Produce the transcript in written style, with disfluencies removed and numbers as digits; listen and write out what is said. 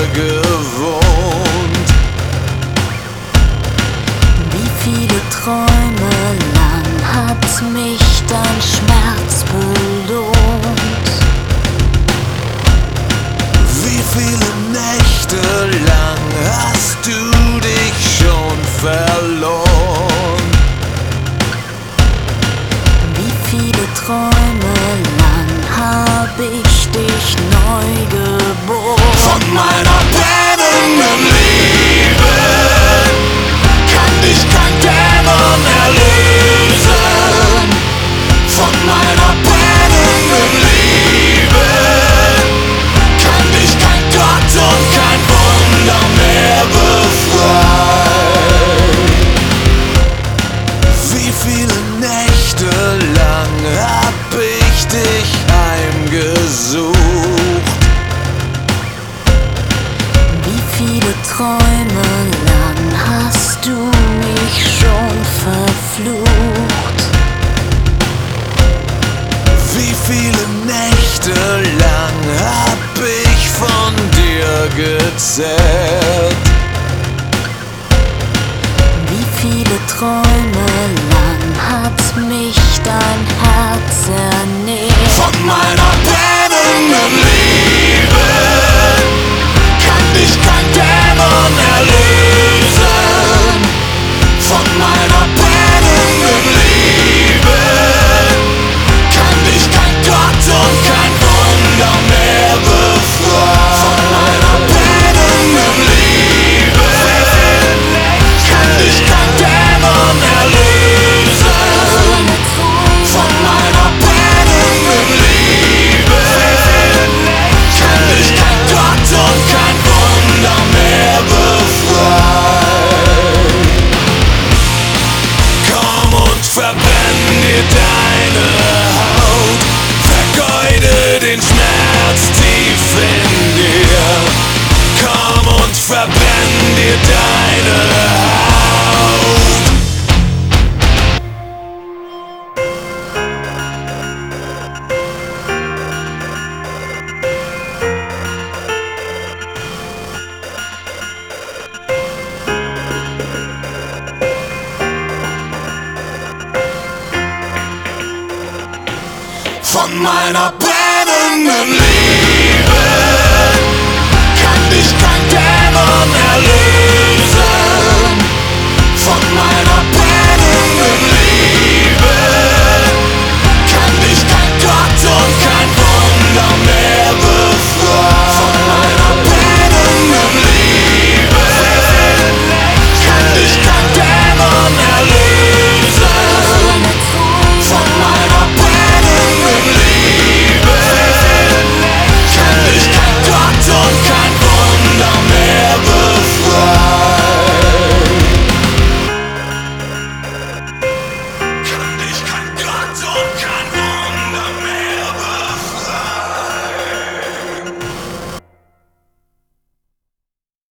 gewohnt. Wie viele Träume lang hat mich dein Schmerz belohnt? Wie viele Nächte lang hast du dich schon verloren? Wie viele Träume lang hab ich dich neu geboren? Von meiner brennenden Liebe kann dich kein Dämon erlösen. Von meiner brennenden Liebe kann dich kein Gott und kein Wunder mehr befreien. Wie viele Nächte lang hab ich dich heimgesucht? Wie viele Träume lang hast du mich schon verflucht? Wie viele Nächte lang hab ich von dir gezerrt? Wie viele Träume lang hat mich dein Herz ernährt? Von meiner brennenden Liebe kann dich kein Dämon erlösen. Von meiner brennenden Liebe kann dich kein Gott und kein Wunder mehr befreien. Von meiner brennenden Liebe kann dich kein Dämon erlösen. Von meiner brennenden Liebe kann dich kein Gott und kein Wunder mehr befreien. Komm und verbrenn dir deine Haut, vergeude den Schmerz tief in dir. Komm und verbrenn dir deine Haut. Von meiner brennenden Liebe